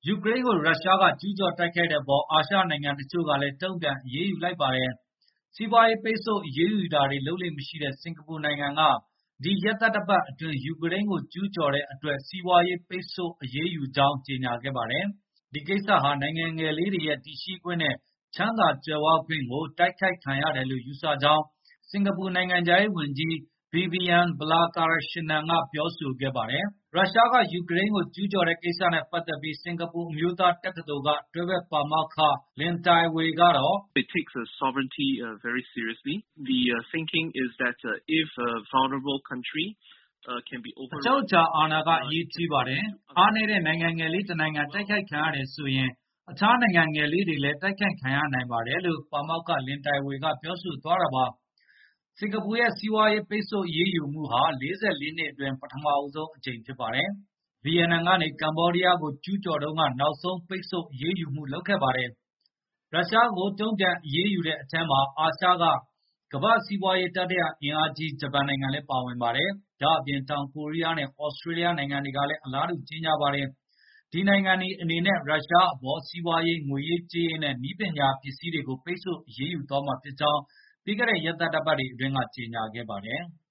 ယူကရိန်းကိုရုရှားကကျူးကျော်တိုက်ခိုက်တဲ့အပေါ်အာရှနိုင်ငံတချို့ကလည်းတုံ့ပြန်အရေးယူလိုက်ပါတယ်။စီးပွားရေးပိတ်ဆို့အရေးယူတာတွေလုပ်လေ့မရှိတဲ့စင်ကာပူနိုင်ငံကဒီရက်သတ္တပတ်အတွင်းယူကရိန်းကိုကျူးကျော်တဲ့အတွက်စီးပွားရေးပိတ်ဆို့အရေးယူကြောင်းကြေညာခဲ့ပါတယ်။ဒီကိစ္စဟာနိုင်ငံငယ်လေးတွေရဲ့တည်ရှိခွင့်နဲ့ချမ်းသာကြွယ်ဝခွင့်ကိုတိုက်ခိုက်ခံရတယ်လို့ယူဆကြောင်းစင်ကာပူနိုင်ငံခြားရေးဝန်ကြီး Vivian Balakrishnan ကပြောဆိုခဲ့ပါတယ်။ရုရှားကယူကရိန်းကိုကျူးကျော်တဲ့ကိစ္စနဲ့ပတ်သက်ပြီးစင်ကာပူအမျိုးသားတက္ကသိုလ်ကတွဲဘက်ပါမောက္ခ Lin Tai Wei ကတော့ It takes sovereignty very seriously. The thinking is that if a vulnerable country can be အချုပ်အခြာအာဏာကအရေးကြီးပါတယ်။အားနည်းတဲ့နိုင်ငံငယ်လေးတစ်နိုင်ငံတိုက်ခိုက်ခံရတယ်ဆိုရင်အခြားနိုင်ငံငယ်လေးတွေလည်းတိုက်ခိုက်ခံရနိုင်ပါတယ်လို့ပါမောက္ခ Lin Tai Wei ကပြောဆိုသွားတာပါ။စင်ကာပူရဲ့စီးပွားရေးပိတ်ဆို့အရေးယူမှုဟာ44နှစ်အတွင်းပထမဆုံးအကြိမ်ဖြစ်ပါတယ်။ဗီယက်နမ်ကနေကမ္ဘောဒီးယားကိုကျူးကျော်တုန်းကနောက်ဆုံးပိတ်ဆို့အရေးယူမှုလုပ်ခဲ့ပါတယ်။ရုရှားကိုတုံ့ပြန်အရေးယူတဲ့အထက်မှာအာရှကကမ္ဘာစီးပွားရေးတတိယအင်အားကြီးဂျပန်နိုင်ငံလည်းပါဝင်ပါတယ်။ဒါ့အပြင်တောင်ကိုရီးယားနဲ့ဩစတြေးလျနိုင်ငံတွေကလည်းအလားတူကြီးညာပါတယ်။ဒီနိုင်ငံတွေအနေနဲ့ရုရှားအပေါ်စီးပွားရေးငွေရေးကြေးရေးနဲ့နည်းပညာပစ္စည်းတွေကိုပိတ်ဆို့အရေးယူသွားမှာဖြစ်ကြောင်းပြီးခဲ့တဲ့ရက်သတ္တပတ်တွေအတွင်းကကြေညာခဲ့ပါတယ်။